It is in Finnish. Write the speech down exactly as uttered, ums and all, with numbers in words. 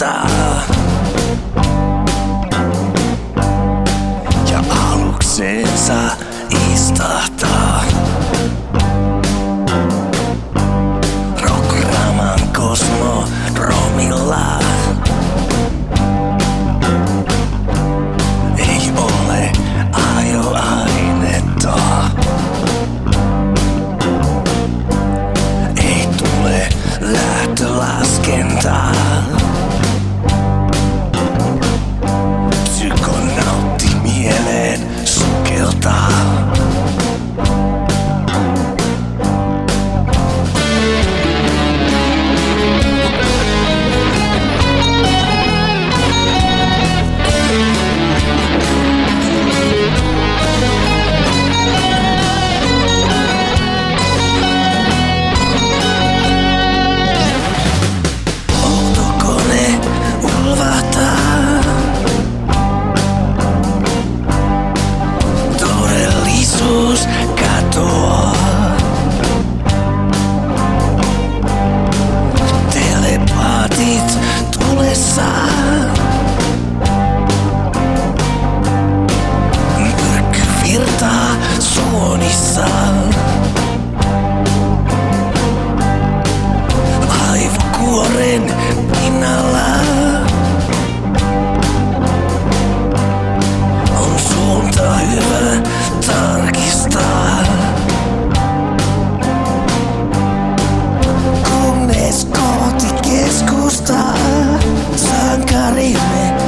sukeltaa ja alukseensa istahtaa. Rockraman kosmodromilla ei ole ajoainetta. Ei tule lähtölaskentaa. Psykonautti mieleen sukeltaa. Katoaa. Telepaatit tulessaan. Myrkky virtaa suonissaan. Aivokuoren pinnalla on suunta hyvä tarkistaa. Kunnes kohti keskustaa sankarimme